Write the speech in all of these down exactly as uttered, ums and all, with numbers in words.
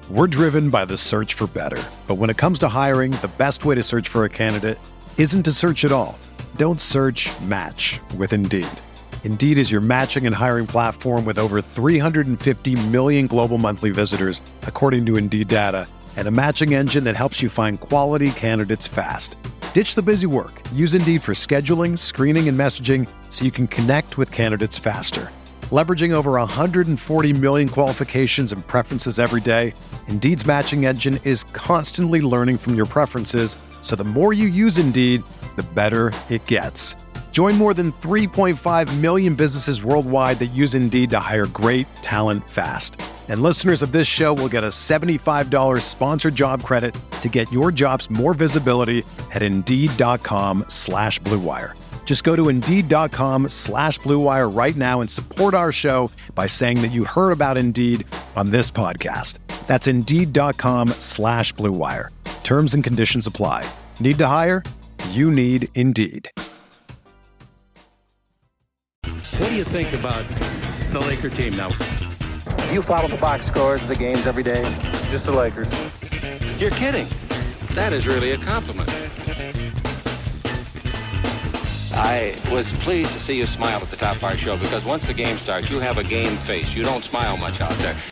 We're driven by the search for better. But when it comes to hiring, the best way to search for a candidate isn't to search at all. Don't search, match with Indeed. Indeed is your matching and hiring platform with over three hundred fifty million global monthly visitors, according to Indeed data, and a matching engine that helps you find quality candidates fast. Ditch the busy work. Use Indeed for scheduling, screening, and messaging so you can connect with candidates faster. Leveraging over one hundred forty million qualifications and preferences every day, Indeed's matching engine is constantly learning from your preferences, so the more you use Indeed, the better it gets. Join more than three point five million businesses worldwide that use Indeed to hire great talent fast. And listeners of this show will get a seventy-five dollars sponsored job credit to get your jobs more visibility at Indeed.com slash Blue Wire. Just go to Indeed.com slash Blue Wire right now and support our show by saying that you heard about Indeed on this podcast. That's Indeed.com slash Blue Wire. Terms and conditions apply. Need to hire? You need Indeed. What do you think about the Laker team now? You follow the box scores of the games every day? Just the Lakers. You're kidding. That is really a compliment. I was pleased to see you smile at the top of our show because once the game starts, you have a game face. You don't smile much out there.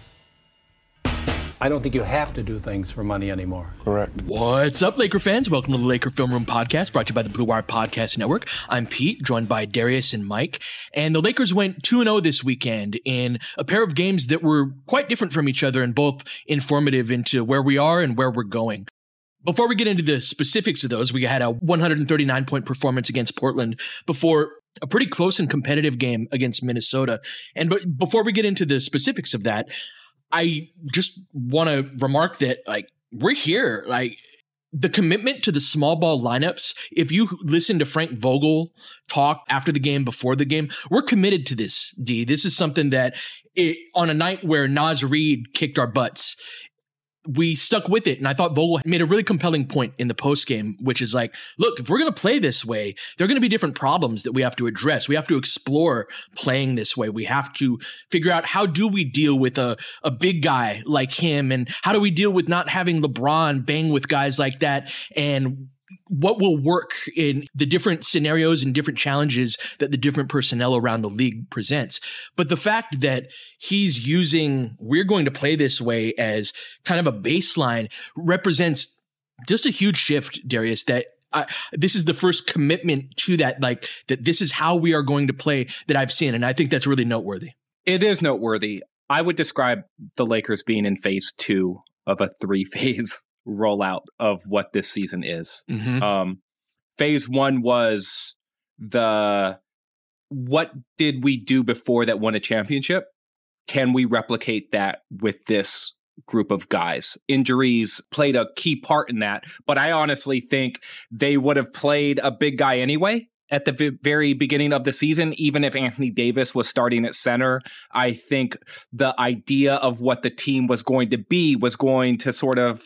I don't think you have to do things for money anymore. Correct. What's up, Laker fans? Welcome to the Laker Film Room Podcast, brought to you by the Blue Wire Podcast Network. I'm Pete, joined by Darius and Mike. And the Lakers went two and oh this weekend in a pair of games that were quite different from each other and both informative into where we are and where we're going. Before we get into the specifics of those, we had a one hundred thirty-nine point performance against Portland before a pretty close and competitive game against Minnesota. And but before we get into the specifics of that, I just want to remark that, like, we're here. Like, the commitment to the small ball lineups, if you listen to Frank Vogel talk after the game, before the game, we're committed to this, D. This is something that it, on a night where Naz Reid kicked our butts, we stuck with it. And I thought Vogel made a really compelling point in the post game, which is like, look, if we're going to play this way, there are going to be different problems that we have to address. We have to explore playing this way. We have to figure out, how do we deal with a, a big guy like him? And how do we deal with not having LeBron bang with guys like that? And what will work in the different scenarios and different challenges that the different personnel around the league presents. But the fact that he's using, we're going to play this way as kind of a baseline represents just a huge shift, Darius, that I, this is the first commitment to that, like that this is how we are going to play that I've seen. And I think that's really noteworthy. It is noteworthy. I would describe the Lakers being in phase two of a three phase rollout of what this season is. Mm-hmm. Um, phase one was the, what did we do before that won a championship? Can we replicate that with this group of guys? Injuries played a key part in that, but I honestly think they would have played a big guy anyway at the v- very beginning of the season, even if Anthony Davis was starting at center. I think the idea of what the team was going to be was going to sort of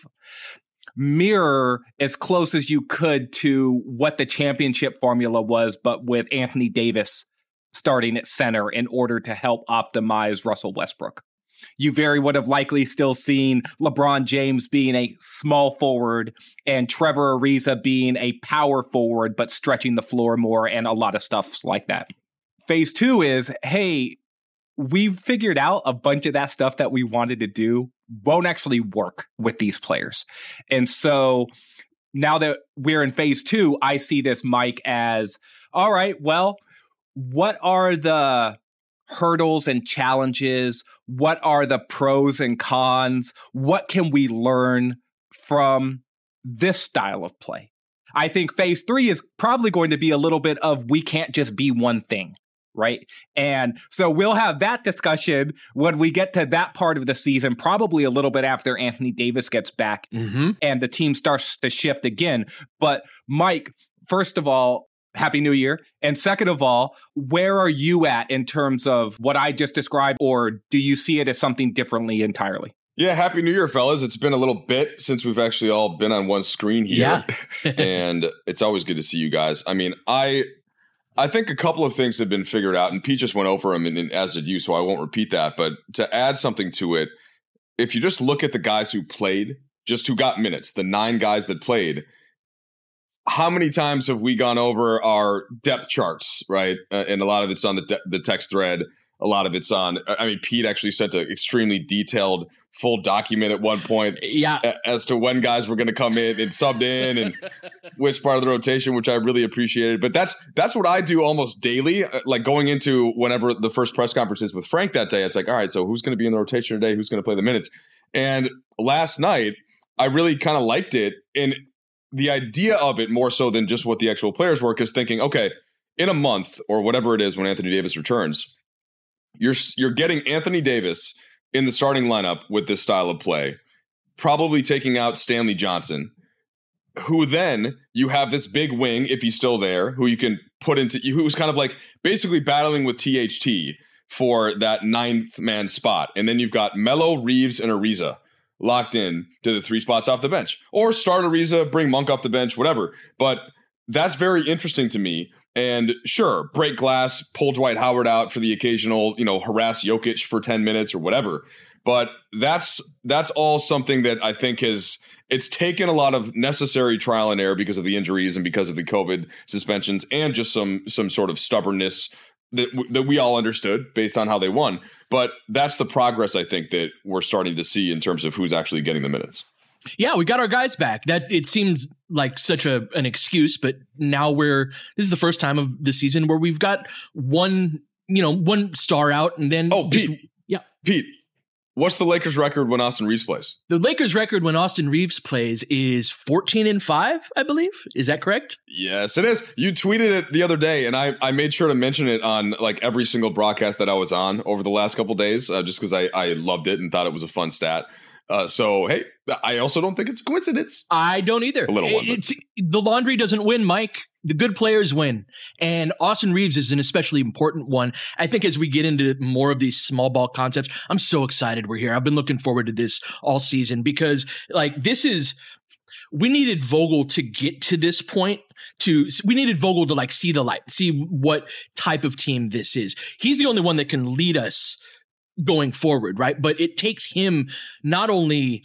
mirror as close as you could to what the championship formula was, but with Anthony Davis starting at center in order to help optimize Russell Westbrook. You very would have likely still seen LeBron James being a small forward and Trevor Ariza being a power forward, but stretching the floor more and a lot of stuff like that. Phase two is, hey, we've figured out a bunch of that stuff that we wanted to do won't actually work with these players. And so now that we're in phase two, I see this, Mike, as, all right, well, what are the hurdles and challenges? What are the pros and cons? What can we learn from this style of play? I think phase three is probably going to be a little bit of, we can't just be one thing, right? And so we'll have that discussion when we get to that part of the season, probably a little bit after Anthony Davis gets back Mm-hmm. and the team starts to shift again. But Mike, first of all, Happy New Year. And second of all, where are you at in terms of what I just described, or do you see it as something differently entirely? Yeah, Happy New Year, fellas. It's been a little bit since we've actually all been on one screen here. Yeah. And it's always good to see you guys. I mean, I I think a couple of things have been figured out, and Pete just went over them, and, and as did you, so I won't repeat that. But to add something to it, if you just look at the guys who played, just who got minutes, the nine guys that played, how many times have we gone over our depth charts, right? Uh, and a lot of it's on the de- the text thread. A lot of it's on, I mean, Pete actually sent an extremely detailed full document at one point yeah. a- as to when guys were going to come in and subbed in and which part of the rotation, which I really appreciated. But that's that's what I do almost daily, like going into whenever the first press conference is with Frank that day. It's like, all right, so who's going to be in the rotation today? Who's going to play the minutes? And last night, I really kind of liked it. And the idea of it more so than just what the actual players were, is thinking, okay, in a month or whatever it is when Anthony Davis returns, You're you're getting Anthony Davis in the starting lineup with this style of play, probably taking out Stanley Johnson, who then you have this big wing, if he's still there, who you can put into, who's kind of like basically battling with T H T for that ninth man spot. And then you've got Melo, Reeves, and Ariza locked in to the three spots off the bench. Or start Ariza, bring Monk off the bench, whatever. But that's very interesting to me. And sure, break glass, pull Dwight Howard out for the occasional, you know, harass Jokic for ten minutes or whatever. But that's that's all something that I think has, it's taken a lot of necessary trial and error because of the injuries and because of the COVID suspensions and just some some sort of stubbornness that that we all understood based on how they won. But that's the progress I think that we're starting to see in terms of who's actually getting the minutes. Yeah, we got our guys back. That it seems like such a an excuse, but now we're this is the first time of the season where we've got one, you know, one star out, and then oh, just, Pete, yeah, Pete, what's the Lakers record when Austin Reeves plays? The Lakers record when Austin Reeves plays is fourteen and five, I believe. Is that correct? Yes, it is. You tweeted it the other day, and I I made sure to mention it on like every single broadcast that I was on over the last couple of days, uh, just because I I loved it and thought it was a fun stat. Uh, so, hey, I also don't think it's a coincidence. I don't either. A little one. It's, the laundry doesn't win, Mike. The good players win. And Austin Reeves is an especially important one. I think as we get into more of these small ball concepts, I'm so excited we're here. I've been looking forward to this all season because, like, this is – we needed Vogel to get to this point. To we needed Vogel to, like, see the light, see what type of team this is. He's the only one that can lead us going forward, right? But it takes him not only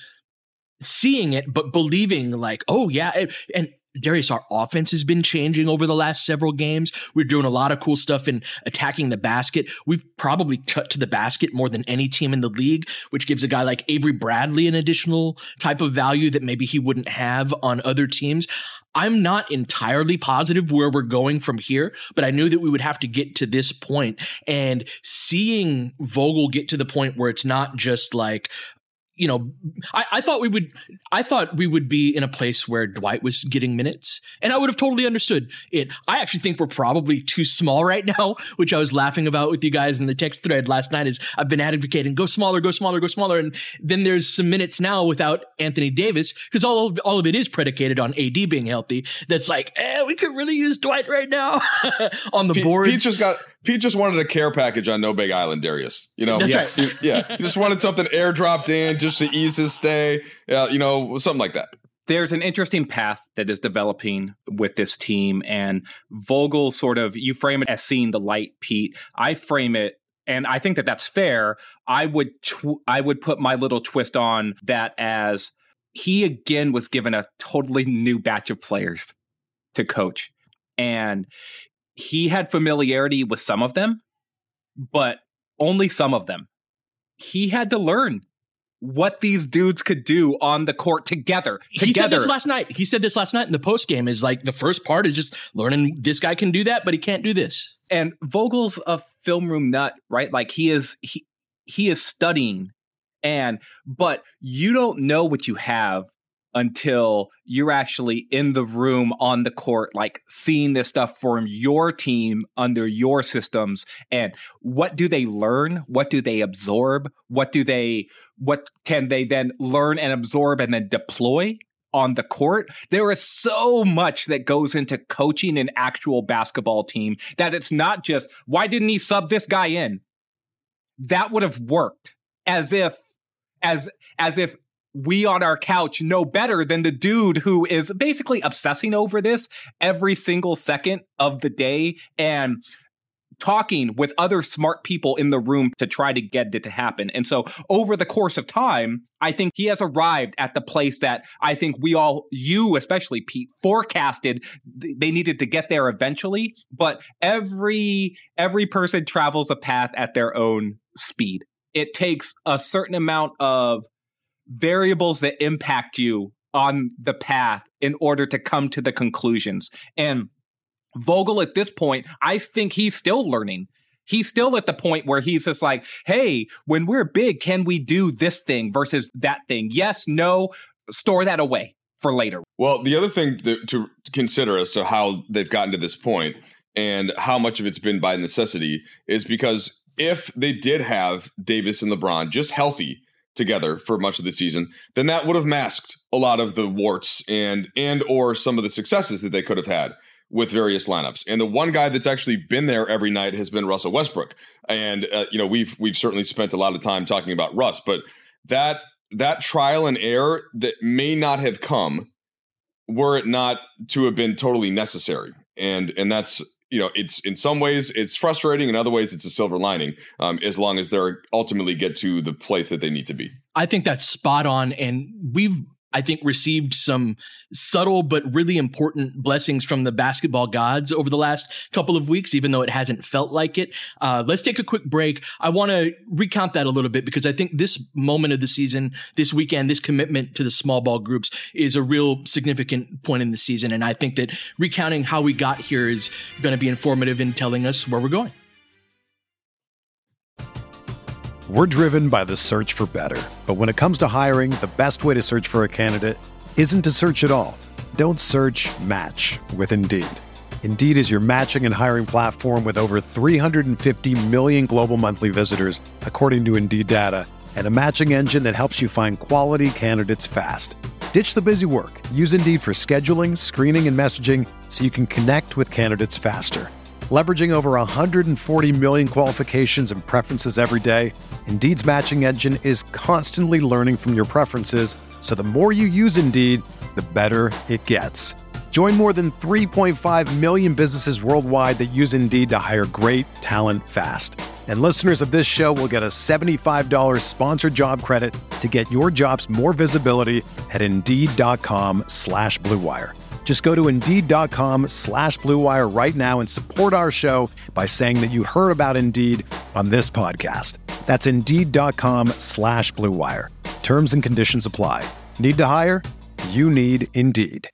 seeing it, but believing like, oh yeah. And Darius, our offense has been changing over the last several games. We're doing a lot of cool stuff in attacking the basket. We've probably cut to the basket more than any team in the league, which gives a guy like Avery Bradley an additional type of value that maybe he wouldn't have on other teams. I'm not entirely positive where we're going from here, but I knew that we would have to get to this point, and seeing Vogel get to the point where it's not just like, you know, I, I thought we would, I thought we would be in a place where Dwight was getting minutes, and I would have totally understood it. I actually think we're probably too small right now, which I was laughing about with you guys in the text thread last night. Is I've been advocating go smaller, go smaller, go smaller, and then there's some minutes now without Anthony Davis because all of all of it is predicated on A D being healthy. That's like, eh, we could really use Dwight right now on the Pete, board. Pete just got. Pete just wanted a care package on No Big Island, Darius. You know, That's yes. right. Yeah, he just wanted something airdropped in just to ease his stay. Uh, you know, something like that. There's an interesting path that is developing with this team, and Vogel sort of, you frame it as seeing the light, Pete. I frame it, and I think that that's fair. I would tw- I would put my little twist on that as he again was given a totally new batch of players to coach, and he had familiarity with some of them, but only some of them. He had to learn what these dudes could do on the court together. He together. said this last night. He said this last night in the post game is like the first part is just learning this guy can do that, but he can't do this. And Vogel's a film room nut, right? Like he is, he, he is studying, and, but you don't know what you have until you're actually in the room on the court, like seeing this stuff from your team under your systems. And what do they learn? What do they absorb? What do they, what can they then learn and absorb and then deploy on the court? There is so much that goes into coaching an actual basketball team that it's not just, why didn't he sub this guy in? That would have worked as if, as, as if, we on our couch know better than the dude who is basically obsessing over this every single second of the day and talking with other smart people in the room to try to get it to happen. And so over the course of time, I think he has arrived at the place that I think we all, you especially, Pete, forecasted they needed to get there eventually. But every every person travels a path at their own speed. It takes a certain amount of variables that impact you on the path in order to come to the conclusions. And Vogel at this point, I think he's still learning. He's still at the point where he's just like, hey, when we're big, can we do this thing versus that thing? Yes, no, store that away for later. Well, the other thing to, to consider as to how they've gotten to this point and how much of it's been by necessity is because if they did have Davis and LeBron just healthy together for much of the season, then that would have masked a lot of the warts and and or some of the successes that they could have had with various lineups. And the one guy that's actually been there every night has been Russell Westbrook. And uh, you know, we've we've certainly spent a lot of time talking about Russ, but that that trial and error that may not have come were it not to have been totally necessary. And and that's, you know, it's in some ways it's frustrating, in other ways it's a silver lining, um, as long as they're ultimately get to the place that they need to be. I think that's spot on. And we've, I think, received some subtle but really important blessings from the basketball gods over the last couple of weeks, even though it hasn't felt like it. Uh, let's take a quick break. I want to recount that a little bit because I think this moment of the season, this weekend, this commitment to the small ball groups is a real significant point in the season. And I think that recounting how we got here is going to be informative in telling us where we're going. We're driven by the search for better. But when it comes to hiring, the best way to search for a candidate isn't to search at all. Don't search, match with Indeed. Indeed is your matching and hiring platform with over three hundred fifty million global monthly visitors, according to Indeed data, and a matching engine that helps you find quality candidates fast. Ditch the busy work. Use Indeed for scheduling, screening, and messaging so you can connect with candidates faster. Leveraging over one hundred forty million qualifications and preferences every day, Indeed's matching engine is constantly learning from your preferences, so the more you use Indeed, the better it gets. Join more than three point five million businesses worldwide that use Indeed to hire great talent fast. And listeners of this show will get a seventy-five dollars sponsored job credit to get your jobs more visibility at Indeed.com slash Blue Wire. Just go to Indeed.com slash Blue Wire right now and support our show by saying that you heard about Indeed on this podcast. That's Indeed.com slash Blue Wire. Terms and conditions apply. Need to hire? You need Indeed.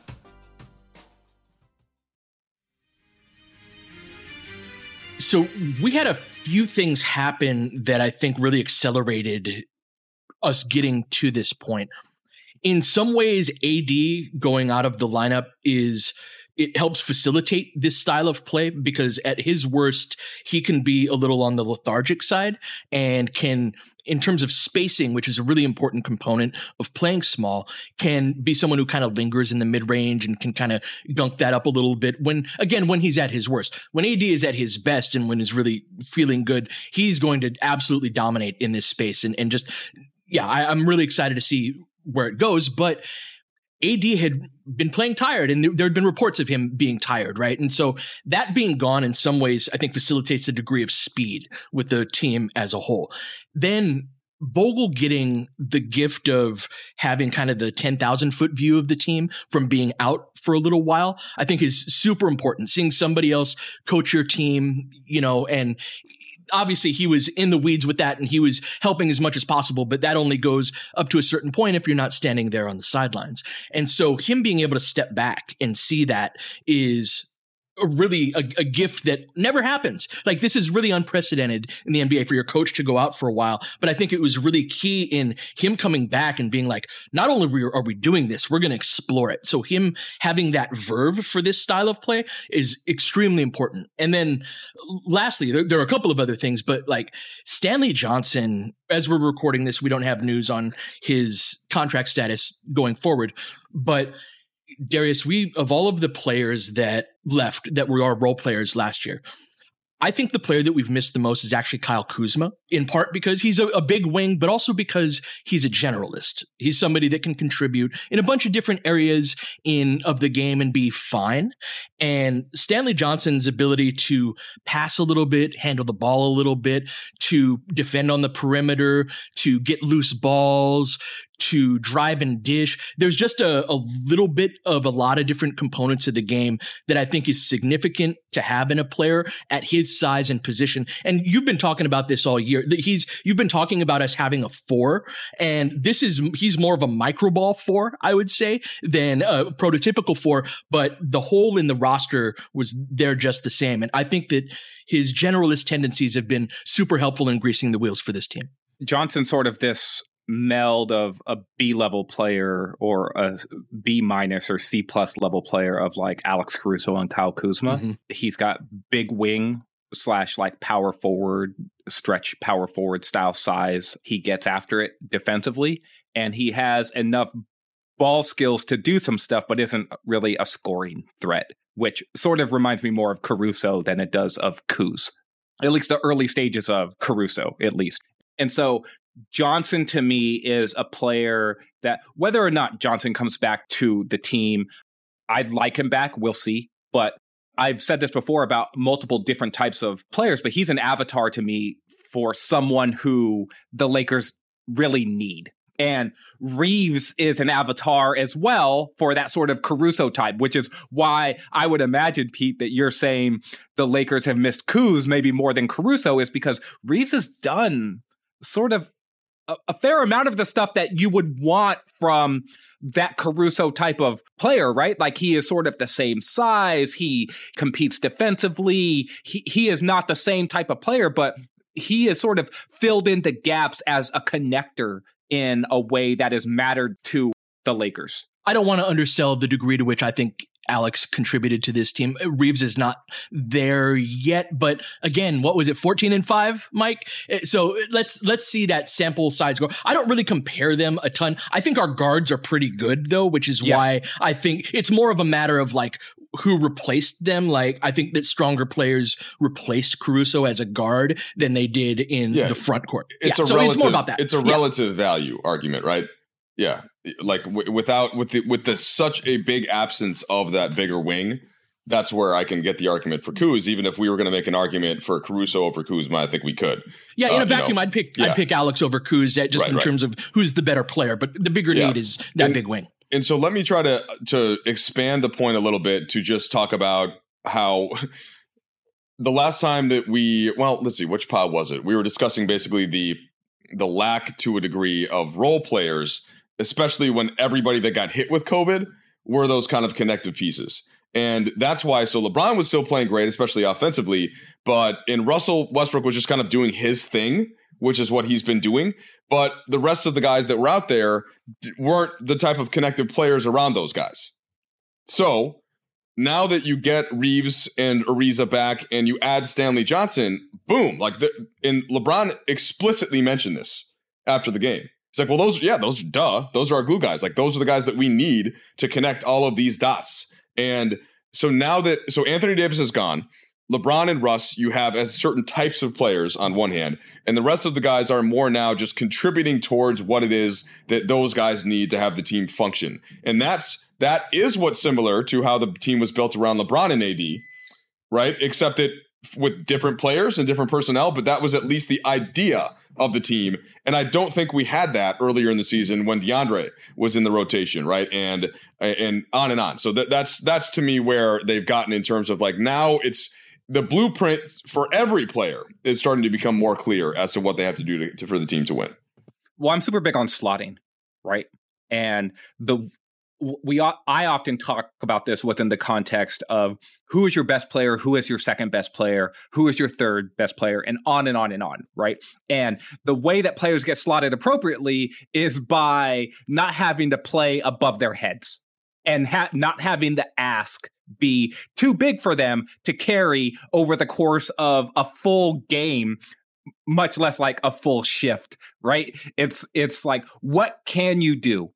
So we had a few things happen that I think really accelerated us getting to this point. In some ways, A D going out of the lineup is, it helps facilitate this style of play because at his worst, he can be a little on the lethargic side and can, in terms of spacing, which is a really important component of playing small, can be someone who kind of lingers in the mid-range and can kind of gunk that up a little bit when, again, when he's at his worst. When A D is at his best and when he's really feeling good, he's going to absolutely dominate in this space. And, and just, yeah, I, I'm really excited to see where it goes, but A D had been playing tired and there had been reports of him being tired, right? And so that being gone in some ways, I think facilitates a degree of speed with the team as a whole. Then Vogel getting the gift of having kind of the ten thousand foot view of the team from being out for a little while, I think is super important. Seeing somebody else coach your team, you know, and obviously he was in the weeds with that and he was helping as much as possible, but that only goes up to a certain point if you're not standing there on the sidelines. And so him being able to step back and see that is a really a, a gift that never happens. Like, this is really unprecedented in the N B A for your coach to go out for a while. But I think it was really key in him coming back and being like, not only are we doing this, we're going to explore it. So him having that verve for this style of play is extremely important. And then lastly, there, there are a couple of other things, but like Stanley Johnson, as we're recording this, we don't have news on his contract status going forward, but Darius, we, of all of the players that left that were our role players last year, I think the player that we've missed the most is actually Kyle Kuzma, in part because he's a, a big wing, but also because he's a generalist. He's somebody that can contribute in a bunch of different areas in of the game and be fine. And Stanley Johnson's ability to pass a little bit, handle the ball a little bit, to defend on the perimeter, to get loose balls, to drive and dish. There's just a, a little bit of a lot of different components of the game that I think is significant to have in a player at his size and position. And you've been talking about this all year. He's, you've been talking about us having a four, and this is, he's more of a micro ball four, I would say, than a prototypical four, but the hole in the roster was there just the same. And I think that his generalist tendencies have been super helpful in greasing the wheels for this team. Johnson's sort of this meld of a B level player or a B minus or C plus level player of like Alex Caruso and Kyle Kuzma. Mm-hmm. He's got big wing slash like power forward, stretch power forward style size. He gets after it defensively, and he has enough ball skills to do some stuff, but isn't really a scoring threat, which sort of reminds me more of Caruso than it does of Kuz, at least the early stages of Caruso, at least. And so Johnson, to me, is a player that, whether or not Johnson comes back to the team, I'd like him back. We'll see. But I've said this before about multiple different types of players, but he's an avatar to me for someone who the Lakers really need. And Reeves is an avatar as well for that sort of Caruso type, which is why I would imagine, Pete, that you're saying the Lakers have missed Kuz maybe more than Caruso, is because Reeves has done sort of a, a fair amount of the stuff that you would want from that Caruso type of player, right? Like, he is sort of the same size. He competes defensively. He, he is not the same type of player, but he is sort of filled in the gaps as a connector in a way that has mattered to the Lakers. I don't want to undersell the degree to which I think Alex contributed to this team. Reeves is not there yet, but again, what was it, fourteen and five, Mike? So let's let's see that sample size go. I don't really compare them a ton. I think our guards are pretty good though, which is yes. why I think it's more of a matter of like who replaced them. Like, I think that stronger players replaced Caruso as a guard than they did in yeah. the front court. It's yeah. a so relative, it's more about that. It's a relative yeah. value argument, right? Yeah, like w- without with the with the such a big absence of that bigger wing, that's where I can get the argument for Kuz. Even if we were going to make an argument for Caruso over Kuzma, I think we could. Yeah, in uh, a vacuum, you know, I'd pick yeah. I'd pick Alex over Kuz just right, in right. terms of who's the better player. But the bigger yeah. need is that and, big wing. And so let me try to to expand the point a little bit to just talk about how the last time that we well, let's see, which pod was it? We were discussing basically the the lack to a degree of role players, especially when everybody that got hit with COVID were those kind of connective pieces. And that's why, so LeBron was still playing great, especially offensively, but in Russell Westbrook was just kind of doing his thing, which is what he's been doing. But the rest of the guys that were out there weren't the type of connective players around those guys. So now that you get Reeves and Ariza back and you add Stanley Johnson, boom, like the, and LeBron explicitly mentioned this after the game. It's like, well, those, yeah, those, duh, those are our glue guys. Like, those are the guys that we need to connect all of these dots. And so now that, so Anthony Davis is gone, LeBron and Russ, you have as certain types of players on one hand, and the rest of the guys are more now just contributing towards what it is that those guys need to have the team function. And that's, that is what's similar to how the team was built around LeBron and A D, right? Except that with different players and different personnel, but that was at least the idea of the team. And I don't think we had that earlier in the season when DeAndre was in the rotation, right? And and on and on. So that, that's that's to me where they've gotten in terms of like, now it's the blueprint for every player is starting to become more clear as to what they have to do to, to, for the team to win. Well, I'm super big on slotting, right? And the we I often talk about this within the context of who is your best player, who is your second best player, who is your third best player, and on and on and on, right? And the way that players get slotted appropriately is by not having to play above their heads and ha- not having the ask be too big for them to carry over the course of a full game, much less like a full shift, right? It's it's like, what can you do?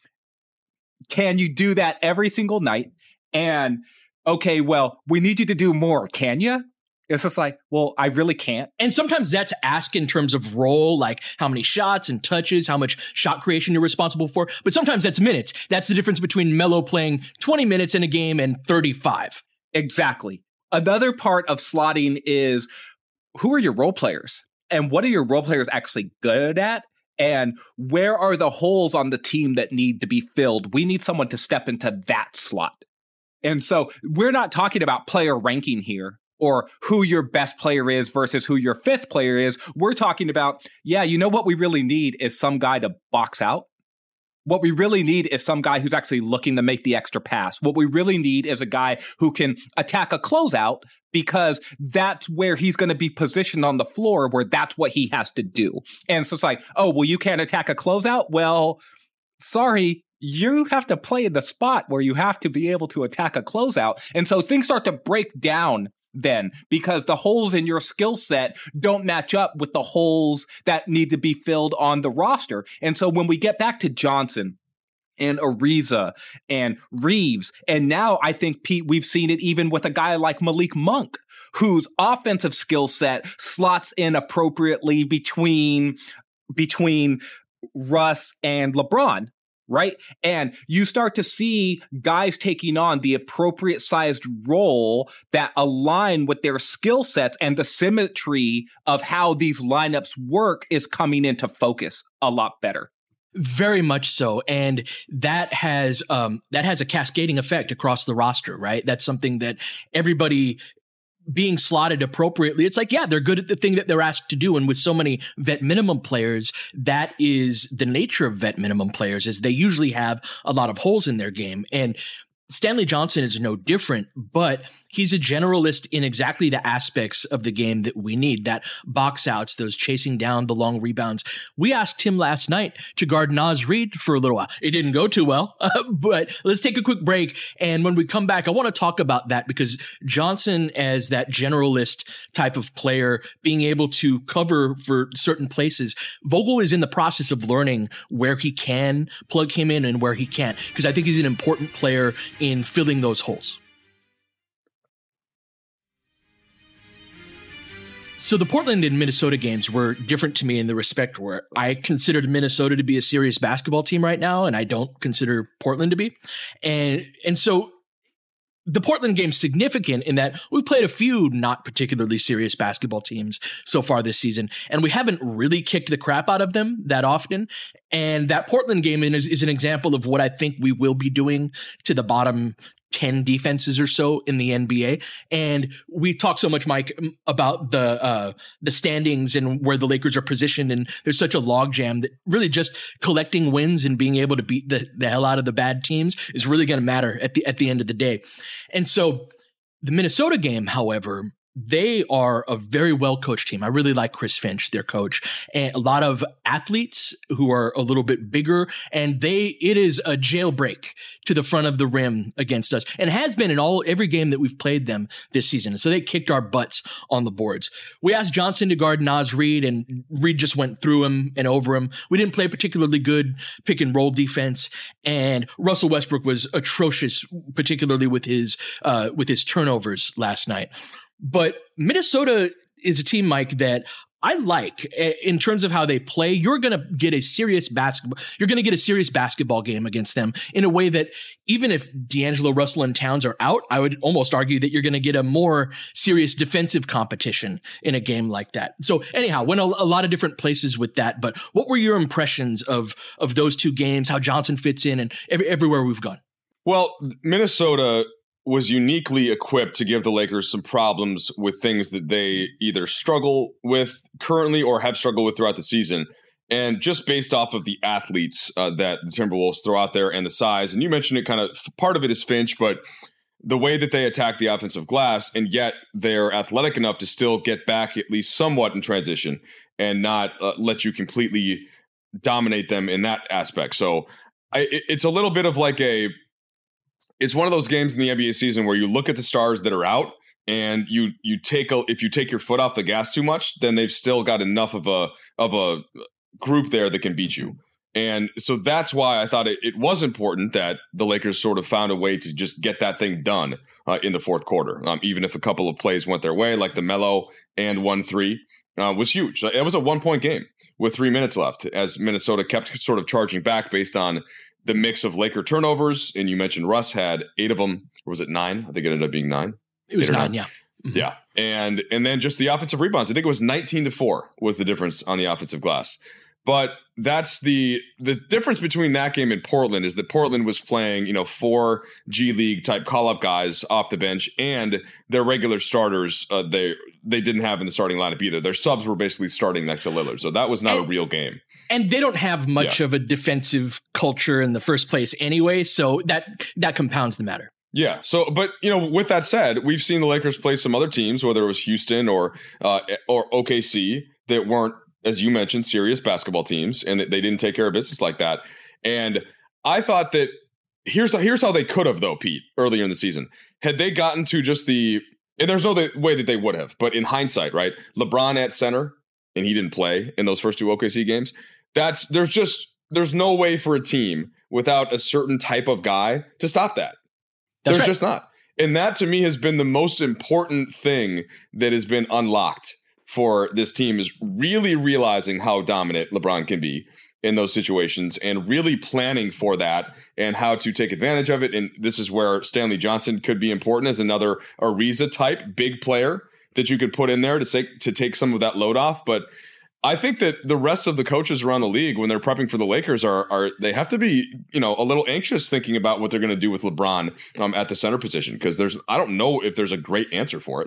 Can you do that every single night? And okay, well, we need you to do more. Can you? It's just like, well, I really can't. And sometimes that's asked in terms of role, like how many shots and touches, how much shot creation you're responsible for. But sometimes that's minutes. That's the difference between Melo playing twenty minutes in a game and thirty-five. Exactly. Another part of slotting is who are your role players? And what are your role players actually good at? And where are the holes on the team that need to be filled? We need someone to step into that slot. And so we're not talking about player ranking here or who your best player is versus who your fifth player is. We're talking about, yeah, you know what we really need is some guy to box out. What we really need is some guy who's actually looking to make the extra pass. What we really need is a guy who can attack a closeout because that's where he's going to be positioned on the floor, where that's what he has to do. And so it's like, oh, well, you can't attack a closeout? Well, sorry, you have to play in the spot where you have to be able to attack a closeout. And so things start to break down then, because the holes in your skill set don't match up with the holes that need to be filled on the roster. And so when we get back to Johnson and Ariza and Reeves, and now I think, Pete, we've seen it even with a guy like Malik Monk, whose offensive skill set slots in appropriately between, between Russ and LeBron. Right? And you start to see guys taking on the appropriate sized role that align with their skill sets, and the symmetry of how these lineups work is coming into focus a lot better. Very much so. And that has, um, that has a cascading effect across the roster, right? That's something that everybody being slotted appropriately, it's like, yeah, they're good at the thing that they're asked to do. And with so many vet minimum players, that is the nature of vet minimum players, is they usually have a lot of holes in their game. And Stanley Johnson is no different, but he's a generalist in exactly the aspects of the game that we need, that box outs, those chasing down the long rebounds. We asked him last night to guard Naz Reid for a little while. It didn't go too well, uh, but let's take a quick break. And when we come back, I want to talk about that, because Johnson, as that generalist type of player, being able to cover for certain places, Vogel is in the process of learning where he can plug him in and where he can't, because I think he's an important player in filling those holes. So the Portland and Minnesota games were different to me in the respect where I considered Minnesota to be a serious basketball team right now, and I don't consider Portland to be. And, and so the Portland game's significant in that we've played a few not particularly serious basketball teams so far this season, and we haven't really kicked the crap out of them that often. And that Portland game is, is an example of what I think we will be doing to the bottom ten defenses or so in the N B A. And we talk so much, Mike, about the uh, the standings and where the Lakers are positioned. And there's such a logjam that really just collecting wins and being able to beat the, the hell out of the bad teams is really going to matter at the at the end of the day. And so the Minnesota game, however, they are a very well-coached team. I really like Chris Finch, their coach, and a lot of athletes who are a little bit bigger, and they, it is a jailbreak to the front of the rim against us, and has been in all, every game that we've played them this season. So they kicked our butts on the boards. We asked Johnson to guard Naz Reid, and Reid just went through him and over him. We didn't play particularly good pick and roll defense, and Russell Westbrook was atrocious, particularly with his, uh, with his turnovers last night. But Minnesota is a team, Mike, that I like in terms of how they play. You're going to get a serious basketball. You're going to get a serious basketball game against them in a way that even if D'Angelo Russell and Towns are out, I would almost argue that you're going to get a more serious defensive competition in a game like that. So anyhow, went a, a lot of different places with that. But what were your impressions of, of those two games, how Johnson fits in, and every, everywhere we've gone? Well, Minnesota was uniquely equipped to give the Lakers some problems with things that they either struggle with currently or have struggled with throughout the season. And just based off of the athletes uh, that the Timberwolves throw out there and the size, and you mentioned it, kind of part of it is Finch, but the way that they attack the offensive glass, and yet they're athletic enough to still get back at least somewhat in transition and not uh, let you completely dominate them in that aspect. So I, it, it's a little bit of like a, it's one of those games in the N B A season where you look at the stars that are out, and you you take a if you take your foot off the gas too much, then they've still got enough of a of a group there that can beat you. And so that's why I thought it, it was important that the Lakers sort of found a way to just get that thing done uh, in the fourth quarter, um, even if a couple of plays went their way, like the Melo and one three uh, was huge. It was a one-point game with three minutes left as Minnesota kept sort of charging back based on the mix of Laker turnovers. And you mentioned Russ had eight of them. Or was it nine? I think it ended up being nine. It was nine, nine, yeah. Mm-hmm. Yeah. And and then just the offensive rebounds. I think it was nineteen to four was the difference on the offensive glass. But that's the the difference between that game and Portland is that Portland was playing, you know, four G League type call up guys off the bench, and their regular starters uh, they they didn't have in the starting lineup either. Their subs were basically starting next to Lillard, so that was not and, a real game. And they don't have much yeah. of a defensive culture in the first place anyway, so that that compounds the matter. Yeah. So, but you know, with that said, we've seen the Lakers play some other teams, whether it was Houston or uh, or O K C, that weren't, as you mentioned, serious basketball teams, and that they didn't take care of business like that. And I thought that here's here's how they could have, though, Pete, earlier in the season. Had they gotten to just the, and there's no way that they would have, but in hindsight, right? LeBron at center, and he didn't play in those first two O K C games. That's there's just there's no way for a team without a certain type of guy to stop that. That's There's right. just not. And that, to me, has been the most important thing that has been unlocked for this team, is really realizing how dominant LeBron can be in those situations and really planning for that and how to take advantage of it. And this is where Stanley Johnson could be important as another Ariza type big player that you could put in there to take, to take some of that load off. But I think that the rest of the coaches around the league, when they're prepping for the Lakers, are are they have to be, you know, a little anxious thinking about what they're going to do with LeBron um, at the center position, because there's I don't know if there's a great answer for it.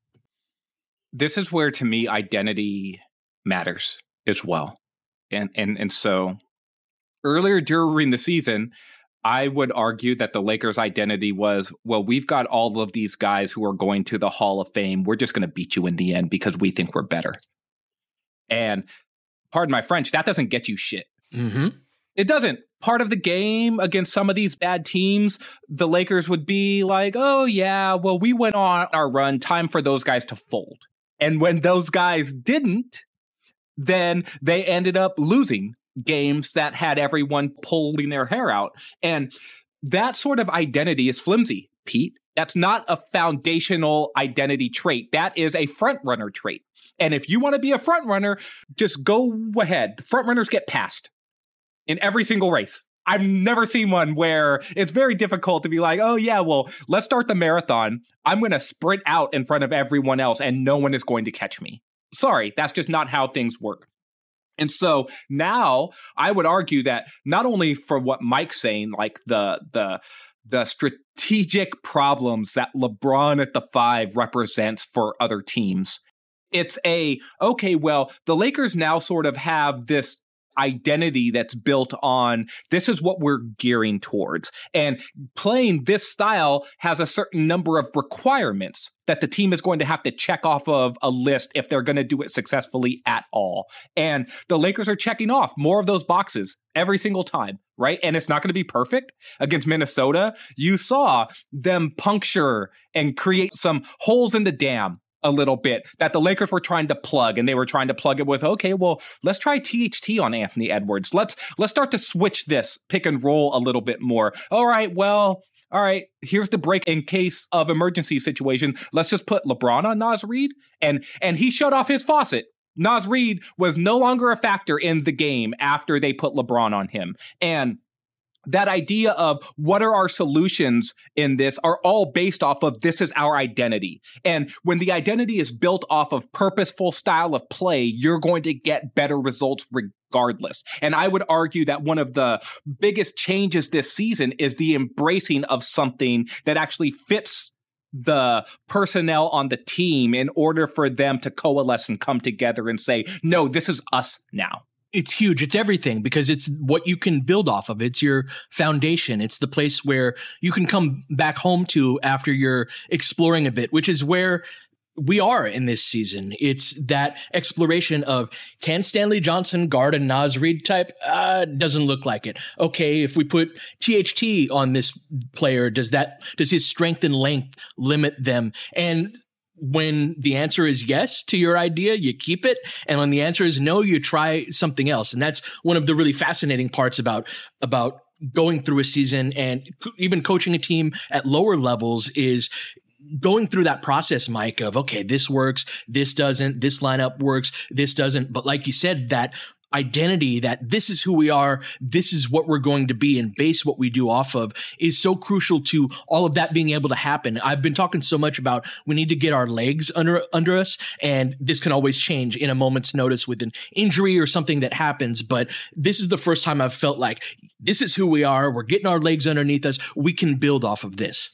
This is where, to me, identity matters as well, and and and so earlier during the season, I would argue that the Lakers' identity was, well, we've got all of these guys who are going to the Hall of Fame. We're just going to beat you in the end because we think we're better. And pardon my French, that doesn't get you shit. Mm-hmm. It doesn't. Part of the game against some of these bad teams, the Lakers would be like, oh, yeah, well, we went on our run. Time for those guys to fold. And when those guys didn't, then they ended up losing games that had everyone pulling their hair out. And that sort of identity is flimsy, Pete. That's not a foundational identity trait. That is a front runner trait. And if you want to be a front runner, just go ahead. The front runners get passed in every single race. I've never seen one where it's very difficult to be like, oh, yeah, well, let's start the marathon. I'm going to sprint out in front of everyone else and no one is going to catch me. Sorry, that's just not how things work. And so now I would argue that not only for what Mike's saying, like the the the strategic problems that LeBron at the five represents for other teams, it's a, okay, well, the Lakers now sort of have this identity that's built on, this is what we're gearing towards. And playing this style has a certain number of requirements that the team is going to have to check off of a list if they're going to do it successfully at all. And the Lakers are checking off more of those boxes every single time, right? And it's not going to be perfect. Against Minnesota, you saw them puncture and create some holes in the dam a little bit that the Lakers were trying to plug, and they were trying to plug it with, okay, well, let's try T H T on Anthony Edwards. Let's let's start to switch this pick and roll a little bit more. All right, well, all right, here's the break in case of emergency situation. Let's just put LeBron on Naz Reid, and and he shut off his faucet. Naz Reid was no longer a factor in the game after they put LeBron on him. And that idea of what are our solutions in this are all based off of this is our identity. And when the identity is built off of purposeful style of play, you're going to get better results regardless. And I would argue that one of the biggest changes this season is the embracing of something that actually fits the personnel on the team in order for them to coalesce and come together and say, no, this is us now. It's huge. It's everything, because it's what you can build off of. It's your foundation. It's the place where you can come back home to after you're exploring a bit, which is where we are in this season. It's that exploration of, can Stanley Johnson guard a Naz Reid type? Uh, doesn't look like it. Okay, if we put T H T on this player, does that does his strength and length limit them? And when the answer is yes to your idea, you keep it. And when the answer is no, you try something else. And that's one of the really fascinating parts about, about going through a season and even coaching a team at lower levels is going through that process, Mike, of, okay, this works, this doesn't, this lineup works, this doesn't. But like you said, that identity, that this is who we are, this is what we're going to be, and base what we do off of is so crucial to all of that being able to happen. I've been talking so much about we need to get our legs under under us, and this can always change in a moment's notice with an injury or something that happens. But this is the first time I've felt like this is who we are. We're getting our legs underneath us. We can build off of this.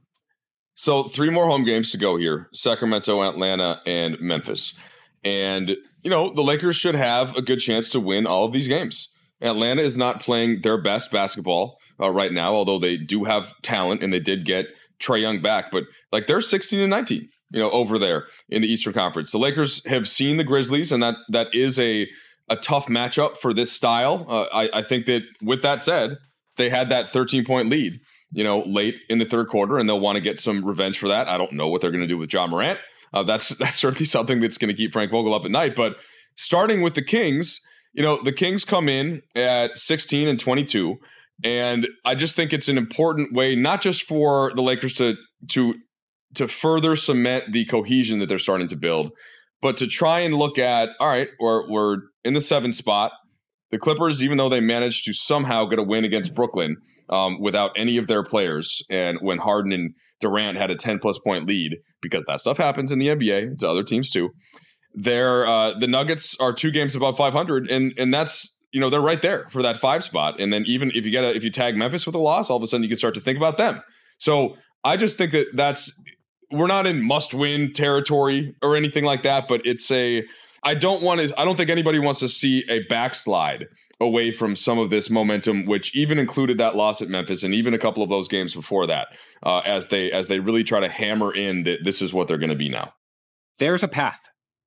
So three more home games to go here: Sacramento, Atlanta, and Memphis. And, you know, the Lakers should have a good chance to win all of these games. Atlanta is not playing their best basketball uh, right now, although they do have talent and they did get Trae Young back. But like they're sixteen and nineteen, you know, over there in the Eastern Conference. The Lakers have seen the Grizzlies, and that that is a, a tough matchup for this style. Uh, I, I think that with that said, they had that thirteen point lead, you know, late in the third quarter, and they'll want to get some revenge for that. I don't know what they're going to do with Ja Morant. Uh, that's that's certainly something that's going to keep Frank Vogel up at night. But starting with the Kings, you know, the Kings come in at sixteen and twenty-two, and I just think it's an important way, not just for the Lakers to to to further cement the cohesion that they're starting to build, but to try and look at, all right, we're we're in the seventh spot. The Clippers, even though they managed to somehow get a win against Brooklyn um, without any of their players, and when Harden and Durant had a ten plus point lead, because that stuff happens in the N B A to other teams too. They're, uh, the Nuggets are two games above five hundred, and and that's, you know, they're right there for that five spot. And then even if you get a, if you tag Memphis with a loss, all of a sudden you can start to think about them. So I just think that that's, we're not in must win territory or anything like that, but it's a, I don't want to, I don't think anybody wants to see a backslide away from some of this momentum, which even included that loss at Memphis and even a couple of those games before that, uh, as they as they really try to hammer in that this is what they're going to be now. There's a path,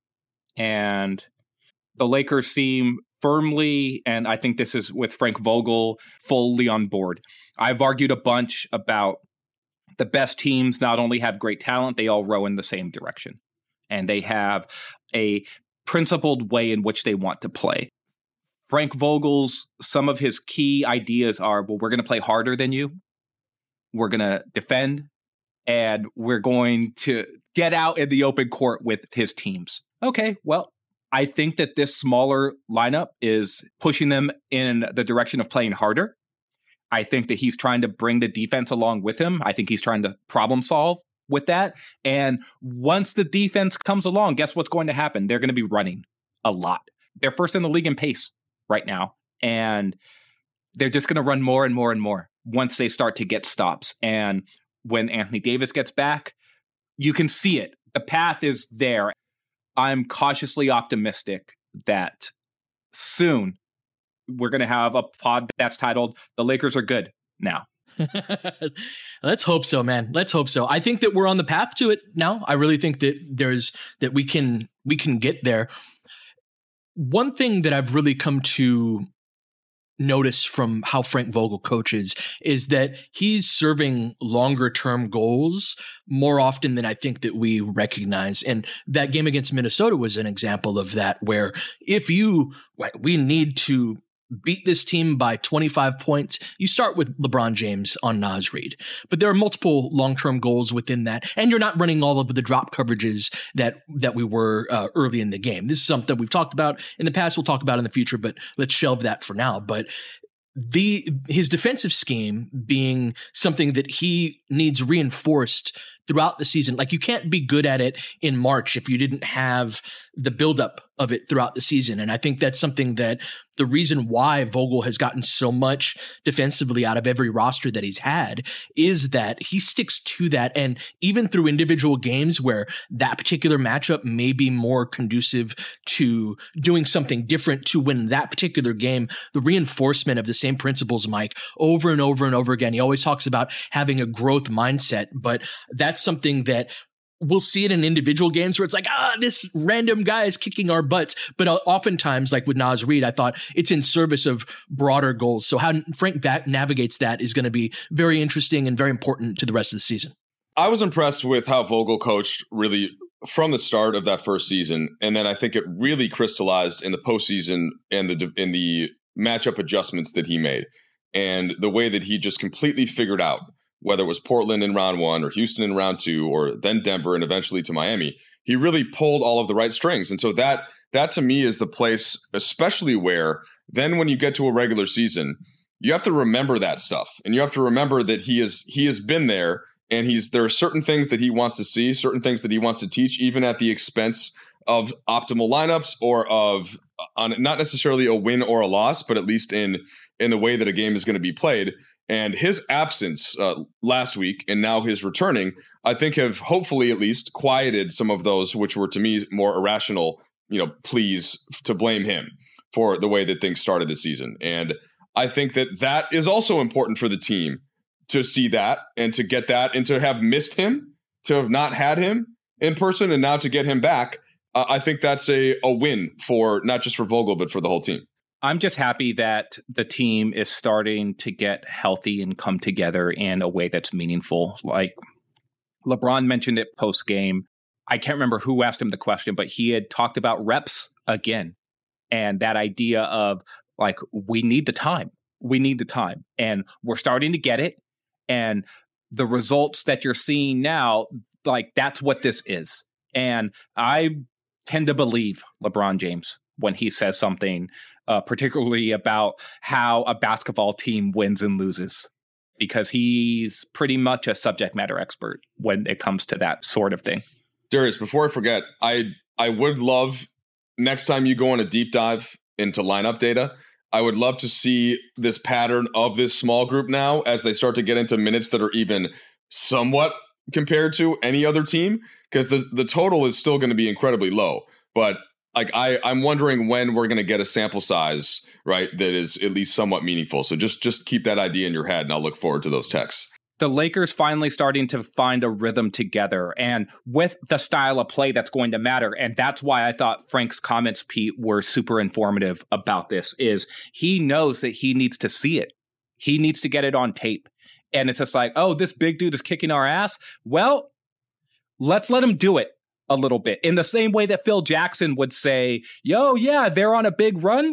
and the Lakers seem firmly, and I think this is with Frank Vogel fully on board. I've argued a bunch about the best teams not only have great talent, they all row in the same direction, and they have a principled way in which they want to play. Frank Vogel's, some of his key ideas are, well, we're going to play harder than you. We're going to defend, and we're going to get out in the open court with his teams. Okay, well, I think that this smaller lineup is pushing them in the direction of playing harder. I think that he's trying to bring the defense along with him. I think he's trying to problem solve with that. And once the defense comes along, guess what's going to happen? They're going to be running a lot. They're first in the league in pace right now, and they're just going to run more and more and more once they start to get stops. And when Anthony Davis gets back, you can see it. The path is there. I'm cautiously optimistic that soon we're going to have a pod that's titled "The Lakers Are Good Now." Let's hope so, man. Let's hope so. I think that we're on the path to it now. I really think that there's that we can we can get there. One thing that I've really come to notice from how Frank Vogel coaches is that he's serving longer term goals more often than I think that we recognize. And that game against Minnesota was an example of that, where if you, we need to beat this team by twenty-five points, you start with LeBron James on Naz Reid. But there are multiple long-term goals within that, and you're not running all of the drop coverages that that we were uh, early in the game. This is something we've talked about in the past, we'll talk about in the future, but let's shelve that for now. But the his defensive scheme being something that he needs reinforced throughout the season. Like, you can't be good at it in March if you didn't have the buildup of it throughout the season. And I think that's something that the reason why Vogel has gotten so much defensively out of every roster that he's had is that he sticks to that. And even through individual games where that particular matchup may be more conducive to doing something different to win that particular game, the reinforcement of the same principles, Mike, over and over and over again. He always talks about having a growth mindset, but that's something that we'll see it in individual games where it's like, ah, this random guy is kicking our butts. But oftentimes, like with Naz Reid, I thought it's in service of broader goals. So how Frank va- navigates that is going to be very interesting and very important to the rest of the season. I was impressed with how Vogel coached really from the start of that first season, and then I think it really crystallized in the postseason and the in the matchup adjustments that he made, and the way that he just completely figured out, whether it was Portland in round one or Houston in round two, or then Denver and eventually to Miami. He really pulled all of the right strings, and so that that to me is the place, especially where then when you get to a regular season, you have to remember that stuff, and you have to remember that he is he has been there. And he's there are certain things that he wants to see, certain things that he wants to teach, even at the expense of optimal lineups or of on not necessarily a win or a loss, but at least in in the way that a game is going to be played. And his absence uh, last week and now his returning, I think, have hopefully at least quieted some of those, which were to me more irrational, you know, pleas to blame him for the way that things started this season. And I think that that is also important for the team, to see that and to get that and to have missed him, to have not had him in person and now to get him back. Uh, I think that's a, a win for not just for Vogel, but for the whole team. I'm just happy that the team is starting to get healthy and come together in a way that's meaningful. Like LeBron mentioned it post game. I can't remember who asked him the question, but he had talked about reps again. And that idea of like, we need the time. We need the time. And we're starting to get it. And the results that you're seeing now, like that's what this is. And I tend to believe LeBron James when he says something, uh, particularly about how a basketball team wins and loses, because he's pretty much a subject matter expert when it comes to that sort of thing. Darius, before I forget, I I would love next time you go on a deep dive into lineup data, I would love to see this pattern of this small group now as they start to get into minutes that are even somewhat compared to any other team, because the, the total is still going to be incredibly low. But like I, I'm wondering when we're going to get a sample size, right, that is at least somewhat meaningful. So just just keep that idea in your head, and I'll look forward to those texts. The Lakers finally starting to find a rhythm together and with the style of play that's going to matter. And that's why I thought Frank's comments, Pete, were super informative about this, is he knows that he needs to see it. He needs to get it on tape. And it's just like, oh, this big dude is kicking our ass. Well, let's let him do it a little bit. In the same way that Phil Jackson would say, yo, yeah, they're on a big run.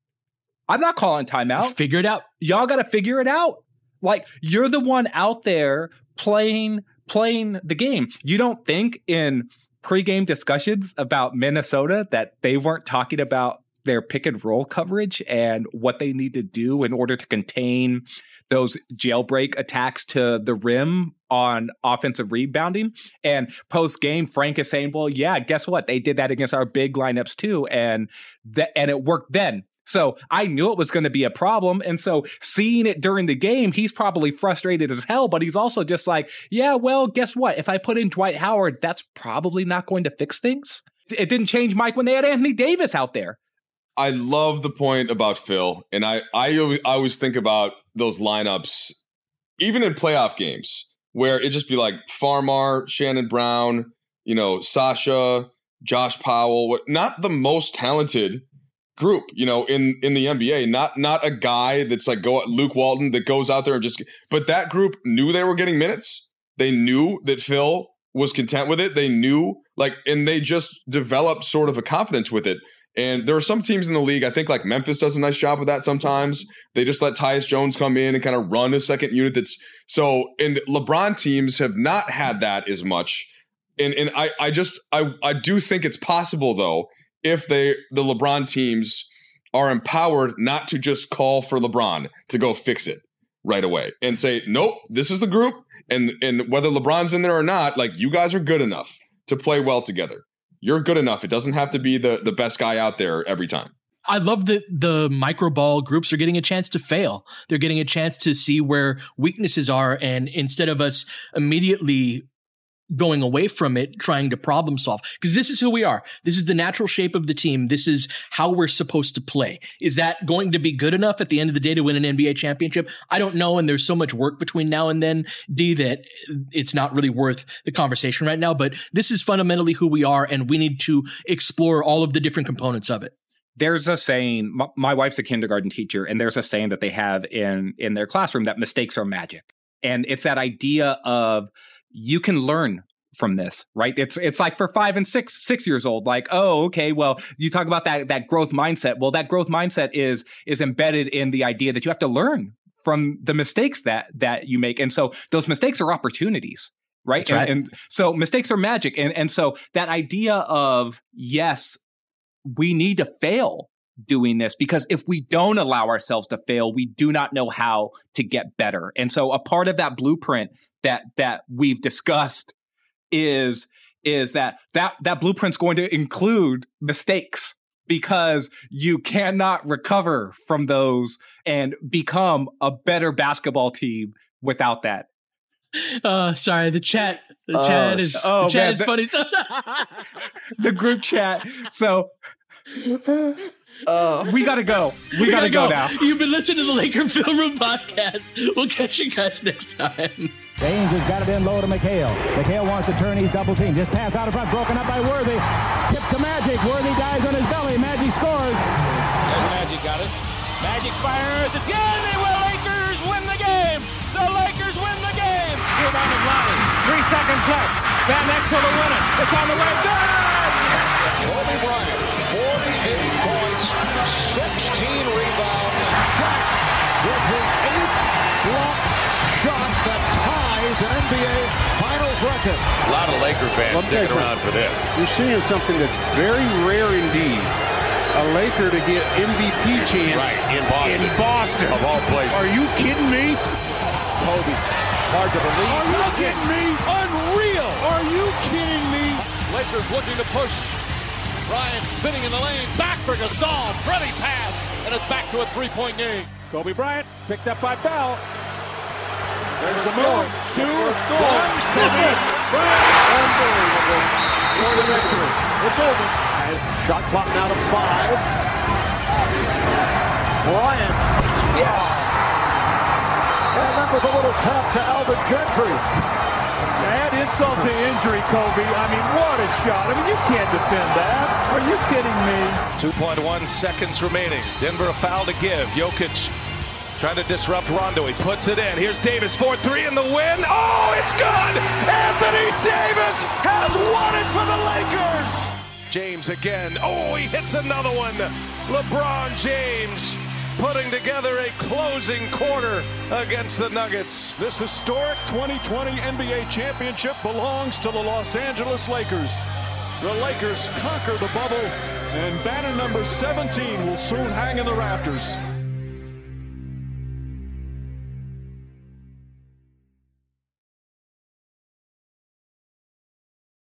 I'm not calling timeout. Figure it out. Y'all got to figure it out. Like, you're the one out there playing playing the game. You don't think in pregame discussions about Minnesota that they weren't talking about their pick and roll coverage and what they need to do in order to contain those jailbreak attacks to the rim on offensive rebounding? And post game, Frank is saying, well, yeah, guess what? They did that against our big lineups too. And that, and it worked then. So I knew it was going to be a problem. And so seeing it during the game, he's probably frustrated as hell, but he's also just like, yeah, well, guess what? If I put in Dwight Howard, that's probably not going to fix things. It didn't change, Mike, when they had Anthony Davis out there. I love the point about Phil. And I, I, I always think about those lineups, even in playoff games, where it just be like Farmar, Shannon Brown, you know, Sasha, Josh Powell, what, not the most talented group, you know, in, in the N B A, not not a guy that's like go Luke Walton that goes out there and just, but that group knew they were getting minutes. They knew that Phil was content with it. They knew like, and they just developed sort of a confidence with it. And there are some teams in the league, I think like Memphis does a nice job with that sometimes. They just let Tyus Jones come in and kind of run a second unit. That's so, and LeBron teams have not had that as much. And and I, I just, I, I do think it's possible though, if they the LeBron teams are empowered not to just call for LeBron to go fix it right away and say, nope, this is the group. And and whether LeBron's in there or not, like you guys are good enough to play well together. You're good enough. It doesn't have to be the, the best guy out there every time. I love that the micro ball groups are getting a chance to fail. They're getting a chance to see where weaknesses are. And instead of us immediately going away from it, trying to problem solve, because this is who we are. This is the natural shape of the team. This is how we're supposed to play. Is that going to be good enough at the end of the day to win an N B A championship? I don't know. And there's so much work between now and then, D, that it's not really worth the conversation right now. But this is fundamentally who we are, and we need to explore all of the different components of it. There's a saying, my, my wife's a kindergarten teacher, and there's a saying that they have in, in their classroom that mistakes are magic. And it's that idea of you can learn from this, right? It's it's like for five and six six years old, like, oh, okay, well, you talk about that that growth mindset. Well, that growth mindset is is embedded in the idea that you have to learn from the mistakes that that you make, and so those mistakes are opportunities, right? right. And, and so mistakes are magic, and and so that idea of yes, we need to fail doing this, because if we don't allow ourselves to fail, we do not know how to get better. And so a part of that blueprint that that we've discussed is is that that that blueprint's going to include mistakes, because you cannot recover from those and become a better basketball team without that. Uh, sorry, the chat, the oh, chat is, oh, the chat man, is the, funny. So the group chat. So uh, we gotta go. We, we gotta, gotta go. go now. You've been listening to the Laker Film Room podcast. We'll catch you guys next time. James has got it in low to McHale. McHale wants to turn. He's double team. Just pass out in front. Broken up by Worthy. Tip to Magic. Worthy dies on his belly. Magic scores. There's Magic got it. Magic fires. Again, they will. Lakers win the game. The Lakers win the game. Rebound is Lonnie. Three seconds left. Van Exel to win it. It's on the way. Good. Kobe Bryant, forty-eight points, sixteen rebounds. Shot with his eighth block shot that ties an N B A Finals record. A lot of Laker fans well, sticking around for this. You're seeing something that's very rare indeed. A Laker to get M V P chance right, in Boston. In Boston. Of all places. Are you kidding me? Kobe, hard to believe. Are you kidding me? Unreal. Are you kidding me? Lakers looking to push. Bryant spinning in the lane. Back for Gasol. Pretty pass. And it's back to a three-point game. Kobe Bryant picked up by Bell. There's the move. Two, one. Miss it. Unbelievable. For the victory. It's over. Shot clock now to five. Bryant. Yes. And that was a little tap to Alvin Gentry. Add insult to injury, Kobe. I mean, what a shot. I mean, you can't defend that. Are you kidding me? two point one seconds remaining. Denver a foul to give. Jokic trying to disrupt Rondo. He puts it in. Here's Davis, four three in the win. Oh, it's good! Anthony Davis has won it for the Lakers! James again. Oh, he hits another one. LeBron James putting together a closing quarter against the Nuggets. This historic twenty twenty N B A championship belongs to the Los Angeles Lakers. The Lakers conquer the bubble, and banner number seventeen will soon hang in the rafters.